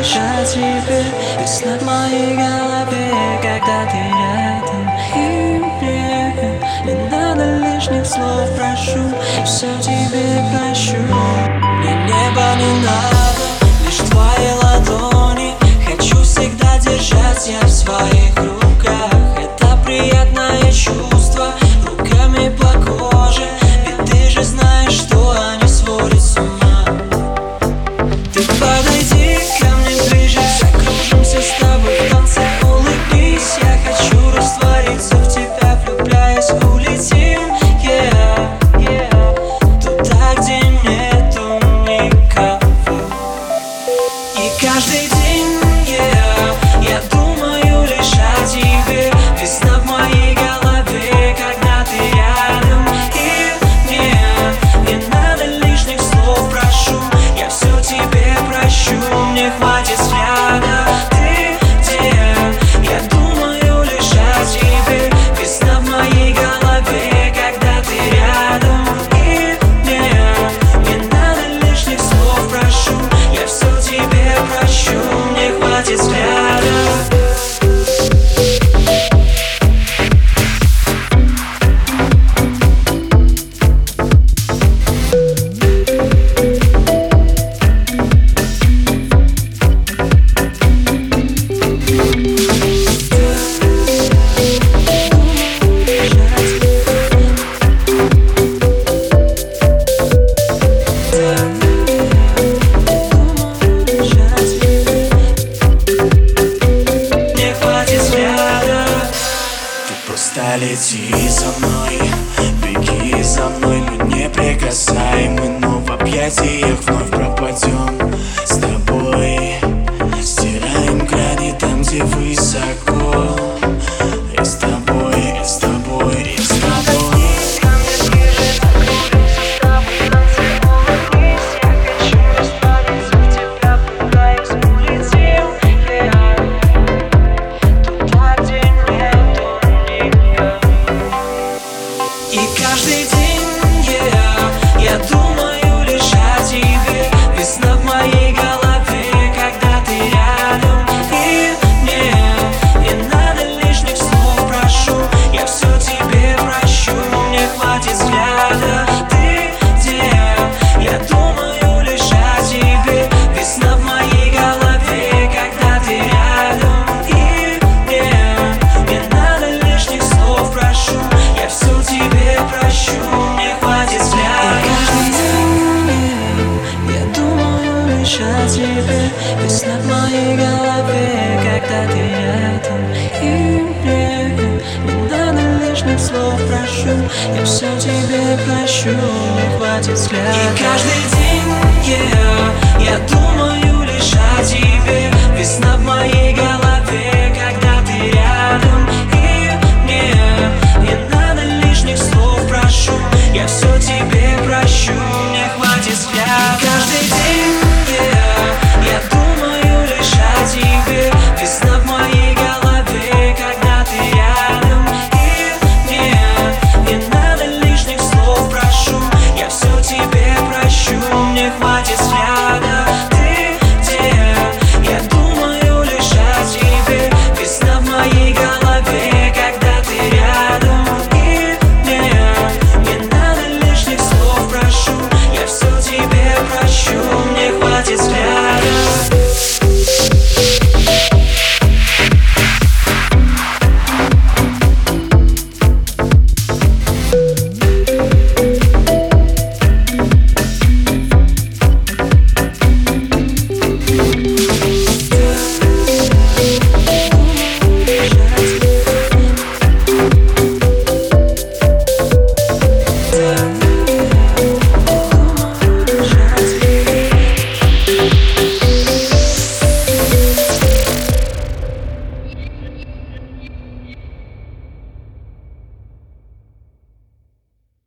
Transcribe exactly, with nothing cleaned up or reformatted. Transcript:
лишь о тебе. Весна в моей голове, когда ты рядом. И мне не надо лишних слов, прошу, все тебе прощу. Мне небо не надо, лишь твои ладони. Хочу всегда держать я в своих руках. Это приятное чувство, руками по коже. Ведь ты же знаешь, что они сводят с ума. Ты подойди ко мне ближе, закружимся с тобой в танце. Улыбнись, я хочу раствориться в тебя, влюбляясь, улетим, yeah, yeah. Туда, где нету никого. И каждый день, yeah, я думаю лишь о тебе. Весна в моей голове, когда ты рядом. И мне не надо лишних слов, прошу, я все тебе прощу. Мне хватит взгляда, ты где? Я думаю лишь о тебе. Весна в моей голове, когда ты рядом. И мне не надо лишних слов, прошу, я все тебе прощу. Мне хватит взгляда. Просто лети за мной, беги за мной, но не прикасаемый, но в объятиях вновь пропадем. С тобой стираем грани там, где высоко. И с тобой, и с тобой, и с тобой. И каждый день, yeah, я думаю лишь о тебе. Весна в моей голове, когда ты рядом. И мне не надо лишних слов, прошу, я все тебе прощу. Мне хватит взгляда, ты где? Я думаю лишь о тебе. Весна в моей голове, когда ты рядом. И мне не надо лишних слов, прошу, я все тебе прощу. Мне хватит взгляда. И каждый день я думаю лишь о тебе. Весна в моей голове, когда ты рядом. И мне не надо лишних слов, прошу, я все тебе прощу. Мне хватит взгляда. И каждый день, yeah, я думаю лишь о тебе. Весна в моей голове.